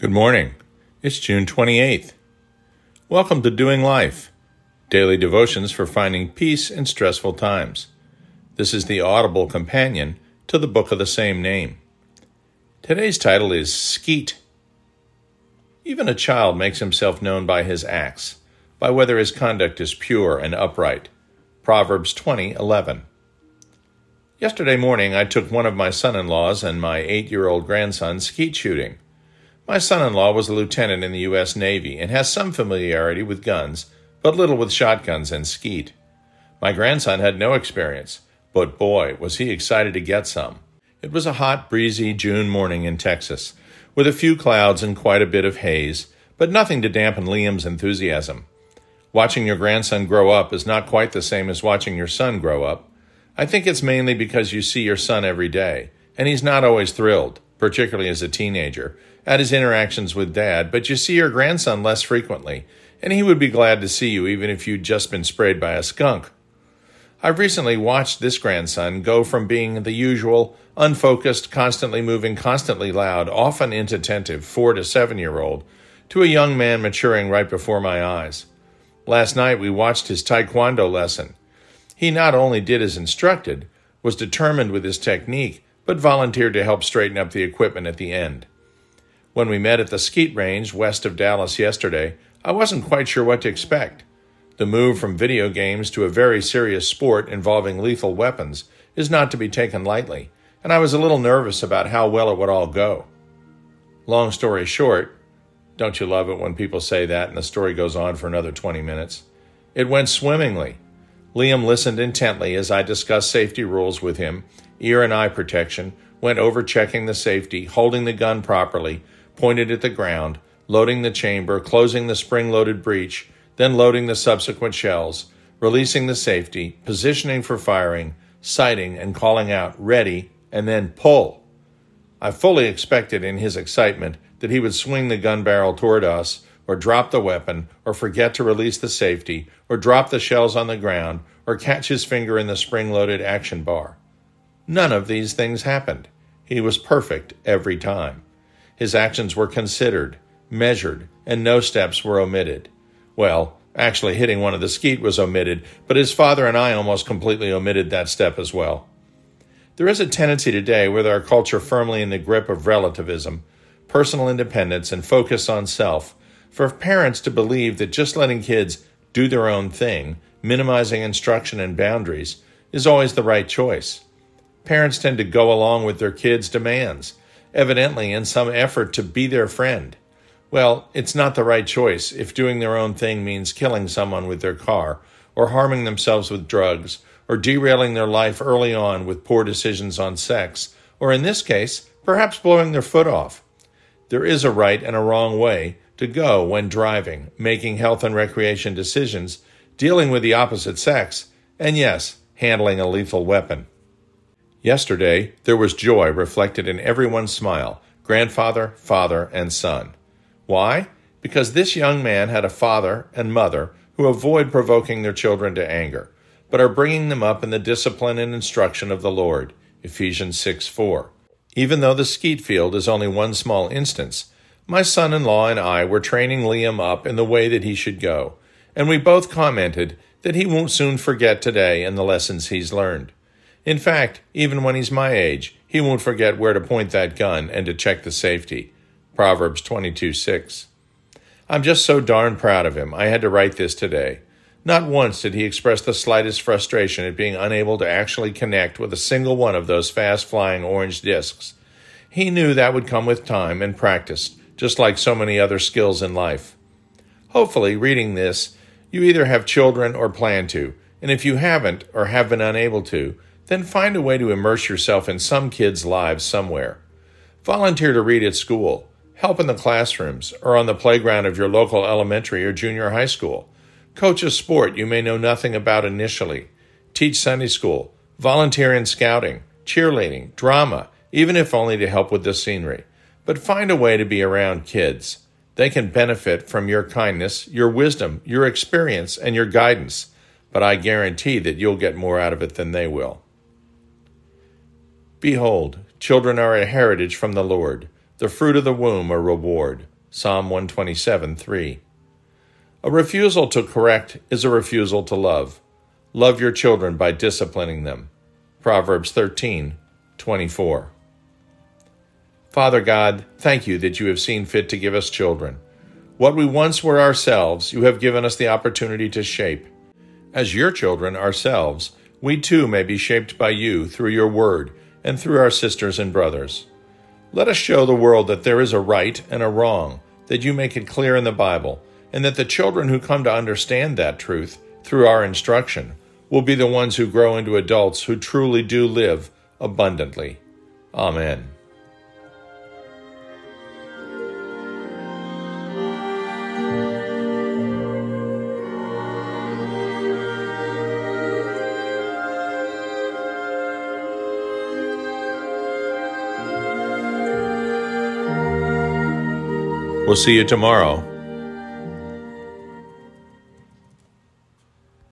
Good morning. It's June 28th. Welcome to Doing Life, daily devotions for finding peace in stressful times. This is the audible companion to the book of the same name. Today's title is Skeet. Even a child makes himself known by his acts, by whether his conduct is pure and upright. Proverbs 20:11. Yesterday morning, I took one of my son-in-laws and my 8-year-old grandson skeet shooting. My son-in-law was a lieutenant in the U.S. Navy and has some familiarity with guns, but little with shotguns and skeet. My grandson had no experience, but boy, was he excited to get some. It was a hot, breezy June morning in Texas, with a few clouds and quite a bit of haze, but nothing to dampen Liam's enthusiasm. Watching your grandson grow up is not quite the same as watching your son grow up. I think it's mainly because you see your son every day, and he's not always thrilled, particularly as a teenager, at his interactions with Dad, but you see your grandson less frequently, and he would be glad to see you even if you'd just been sprayed by a skunk. I've recently watched this grandson go from being the usual, unfocused, constantly moving, constantly loud, often inattentive 4 to 7-year-old to a young man maturing right before my eyes. Last night we watched his Taekwondo lesson. He not only did as instructed, was determined with his technique, but volunteered to help straighten up the equipment at the end. When we met at the skeet range west of Dallas yesterday, I wasn't quite sure what to expect. The move from video games to a very serious sport involving lethal weapons is not to be taken lightly, and I was a little nervous about how well it would all go. Long story short, don't you love it when people say that and the story goes on for another 20 minutes? It went swimmingly. Liam listened intently as I discussed safety rules with him, ear and eye protection, went over checking the safety, holding the gun properly, pointed at the ground, loading the chamber, closing the spring-loaded breech, then loading the subsequent shells, releasing the safety, positioning for firing, sighting and calling out, ready, and then pull. I fully expected in his excitement that he would swing the gun barrel toward us, or drop the weapon, or forget to release the safety, or drop the shells on the ground, or catch his finger in the spring-loaded action bar. None of these things happened. He was perfect every time. His actions were considered, measured, and no steps were omitted. Well, actually hitting one of the skeet was omitted, but his father and I almost completely omitted that step as well. There is a tendency today with our culture firmly in the grip of relativism, personal independence, and focus on self, for parents to believe that just letting kids do their own thing, minimizing instruction and boundaries, is always the right choice. Parents tend to go along with their kids' demands, evidently in some effort to be their friend. Well, it's not the right choice if doing their own thing means killing someone with their car, or harming themselves with drugs, or derailing their life early on with poor decisions on sex, or in this case, perhaps blowing their foot off. There is a right and a wrong way to go when driving, making health and recreation decisions, dealing with the opposite sex, and yes, handling a lethal weapon. Yesterday, there was joy reflected in everyone's smile, grandfather, father, and son. Why? Because this young man had a father and mother who avoid provoking their children to anger, but are bringing them up in the discipline and instruction of the Lord, Ephesians 6:4. Even though the skeet field is only one small instance, my son-in-law and I were training Liam up in the way that he should go, and we both commented that he won't soon forget today and the lessons he's learned. In fact, even when he's my age, he won't forget where to point that gun and to check the safety. Proverbs 22:6. I'm just so darn proud of him, I had to write this today. Not once did he express the slightest frustration at being unable to actually connect with a single one of those fast-flying orange discs. He knew that would come with time and practice, just like so many other skills in life. Hopefully, reading this, you either have children or plan to, and if you haven't or have been unable to, then find a way to immerse yourself in some kids' lives somewhere. Volunteer to read at school, help in the classrooms, or on the playground of your local elementary or junior high school. Coach a sport you may know nothing about initially. Teach Sunday school, volunteer in scouting, cheerleading, drama, even if only to help with the scenery. But find a way to be around kids. They can benefit from your kindness, your wisdom, your experience, and your guidance, but I guarantee that you'll get more out of it than they will. Behold, children are a heritage from the Lord, the fruit of the womb a reward. Psalm 127:3. A refusal to correct is a refusal to love. Love your children by disciplining them. Proverbs 13:24. Father God, thank you that you have seen fit to give us children. What we once were ourselves, you have given us the opportunity to shape. As your children ourselves, we too may be shaped by you through your word and through our sisters and brothers. Let us show the world that there is a right and a wrong, that you make it clear in the Bible, and that the children who come to understand that truth through our instruction will be the ones who grow into adults who truly do live abundantly. Amen. We'll see you tomorrow